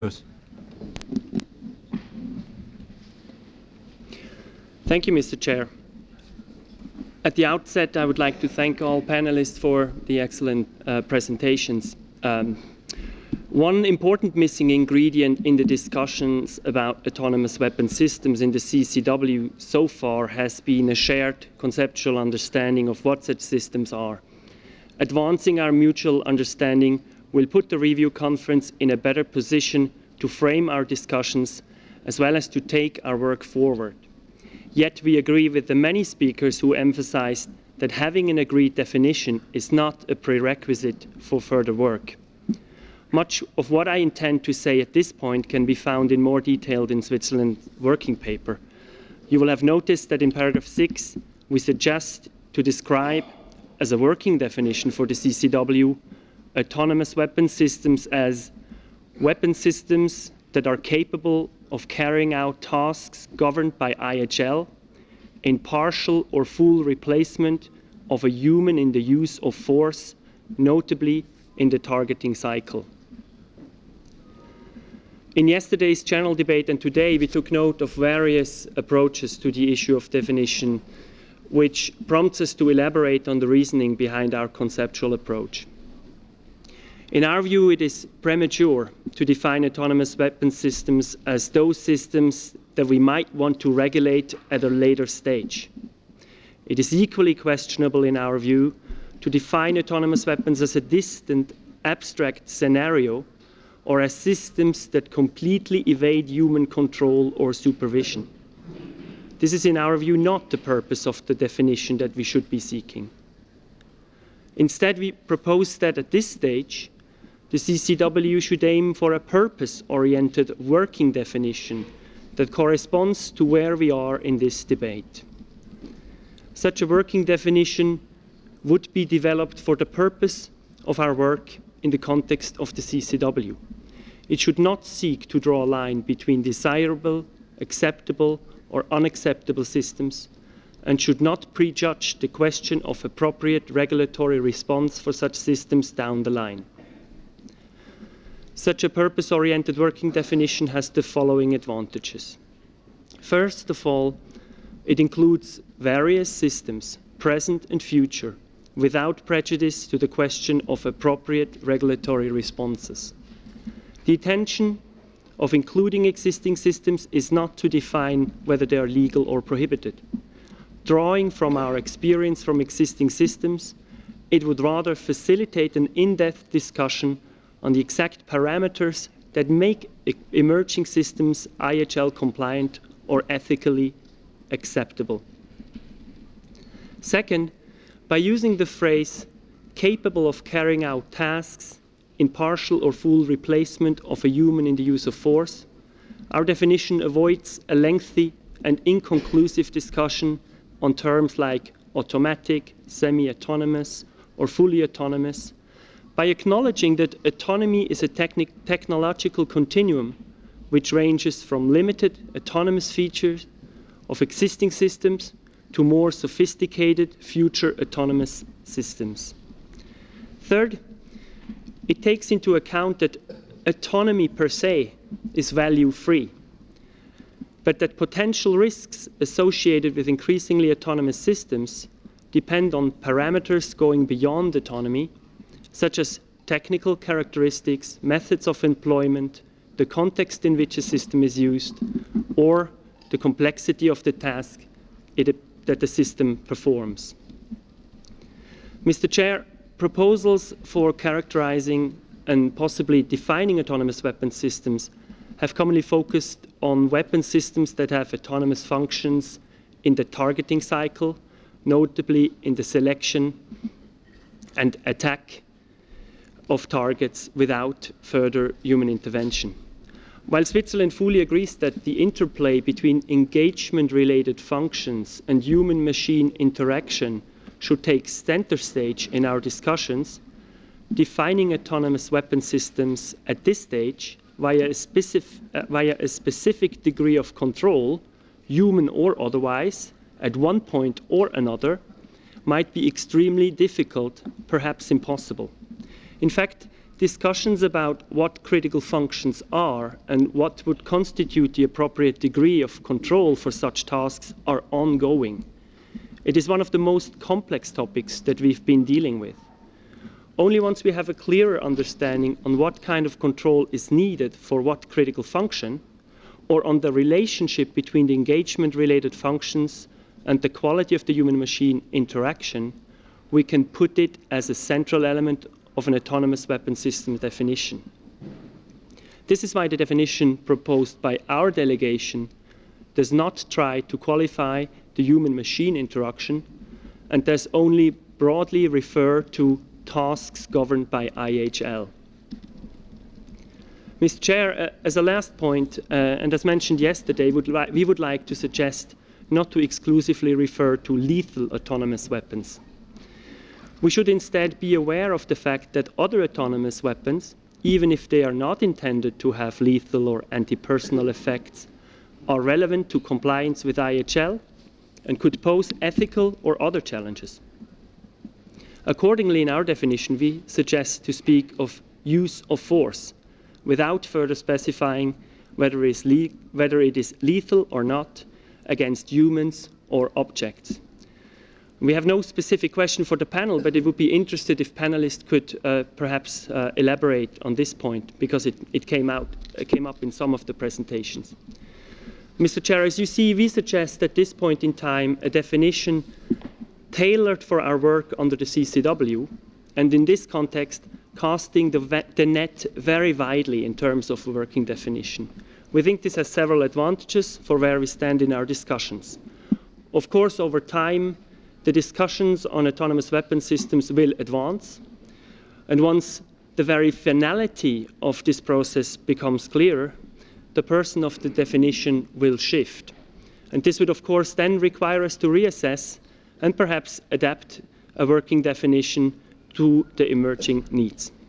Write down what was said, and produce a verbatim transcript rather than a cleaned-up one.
Thank you, Mister Chair. At the outset, I would like to thank all panelists for the excellent uh, presentations. Um, one important missing ingredient in the discussions about autonomous weapon systems in the C C W so far has been a shared conceptual understanding of what such systems are. Advancing our mutual understanding will put the review conference in a better position to frame our discussions as well as to take our work forward. Yet we agree with the many speakers who emphasized that having an agreed definition is not a prerequisite for further work. Much of what I intend to say at this point can be found in more detail in Switzerland's working paper. You will have noticed that in paragraph six, we suggest to describe as a working definition for the C C W autonomous weapon systems as weapon systems that are capable of carrying out tasks governed by I H L in partial or full replacement of a human in the use of force, notably in the targeting cycle. In yesterday's general debate and today, we took note of various approaches to the issue of definition, which prompts us to elaborate on the reasoning behind our conceptual approach. In our view, it is premature to define autonomous weapon systems as those systems that we might want to regulate at a later stage. It is equally questionable, in our view, to define autonomous weapons as a distant, abstract scenario or as systems that completely evade human control or supervision. This is, in our view, not the purpose of the definition that we should be seeking. Instead, we propose that at this stage, the C C W should aim for a purpose-oriented working definition that corresponds to where we are in this debate. Such a working definition would be developed for the purpose of our work in the context of the C C W. It should not seek to draw a line between desirable, acceptable, or unacceptable systems, and should not prejudge the question of appropriate regulatory response for such systems down the line. Such a purpose-oriented working definition has the following advantages. First of all, it includes various systems, present and future, without prejudice to the question of appropriate regulatory responses. The intention of including existing systems is not to define whether they are legal or prohibited. Drawing from our experience from existing systems, it would rather facilitate an in-depth discussion on the exact parameters that make e- emerging systems I H L compliant or ethically acceptable. Second, by using the phrase capable of carrying out tasks in partial or full replacement of a human in the use of force, our definition avoids a lengthy and inconclusive discussion on terms like automatic, semi-autonomous, or fully autonomous, by acknowledging that autonomy is a techni- technological continuum which ranges from limited autonomous features of existing systems to more sophisticated future autonomous systems. Third, it takes into account that autonomy per se is value-free, but that potential risks associated with increasingly autonomous systems depend on parameters going beyond autonomy, such as technical characteristics, methods of employment, the context in which a system is used, or the complexity of the task it, that the system performs. Mister Chair, proposals for characterizing and possibly defining autonomous weapon systems have commonly focused on weapon systems that have autonomous functions in the targeting cycle, notably in the selection and attack of targets without further human intervention. While Switzerland fully agrees that the interplay between engagement-related functions and human-machine interaction should take center stage in our discussions, defining autonomous weapon systems at this stage via a, specific, uh, via a specific degree of control, human or otherwise, at one point or another, might be extremely difficult, perhaps impossible. In fact, discussions about what critical functions are and what would constitute the appropriate degree of control for such tasks are ongoing. It is one of the most complex topics that we've been dealing with. Only once we have a clearer understanding on what kind of control is needed for what critical function, or on the relationship between the engagement-related functions and the quality of the human-machine interaction, we can put it as a central element of an autonomous weapon system definition. This is why the definition proposed by our delegation does not try to qualify the human-machine interaction and does only broadly refer to tasks governed by I H L. Mister Chair, uh, as a last point, uh, and as mentioned yesterday, would we would like to suggest not to exclusively refer to lethal autonomous weapons. We should instead be aware of the fact that other autonomous weapons, even if they are not intended to have lethal or anti-personnel effects, are relevant to compliance with I H L and could pose ethical or other challenges. Accordingly, in our definition, we suggest to speak of use of force without further specifying whether it is, le whether it is lethal or not against humans or objects. We have no specific question for the panel, but it would be interested if panelists could uh, perhaps uh, elaborate on this point, because it, it came, out, uh, came up in some of the presentations. Mister Chair, as you see, we suggest at this point in time a definition tailored for our work under the C C W, and in this context, casting the, the net very widely in terms of working definition. We think this has several advantages for where we stand in our discussions. Of course, over time, the discussions on autonomous weapon systems will advance, and once the very finality of this process becomes clearer, the person of the definition will shift. And this would, of course, then require us to reassess and perhaps adapt a working definition to the emerging needs.